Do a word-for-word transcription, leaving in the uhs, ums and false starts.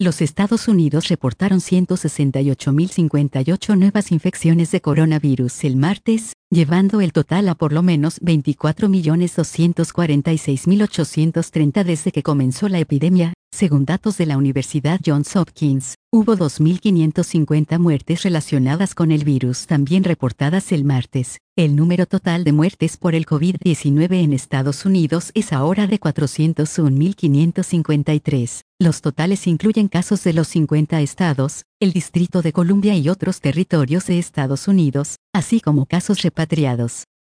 Los Estados Unidos reportaron ciento sesenta y ocho mil cincuenta y ocho nuevas infecciones de coronavirus el martes, llevando el total a por lo menos veinticuatro millones doscientos cuarenta y seis mil ochocientos treinta desde que comenzó la epidemia, según datos de la Universidad Johns Hopkins. Hubo dos mil quinientas cincuenta muertes relacionadas con el virus también reportadas el martes. El número total de muertes por el COVID diecinueve en Estados Unidos es ahora de cuatrocientos un mil quinientos cincuenta y tres. Los totales incluyen casos de los cincuenta estados, el Distrito de Columbia y otros territorios de Estados Unidos, así como casos repatriados.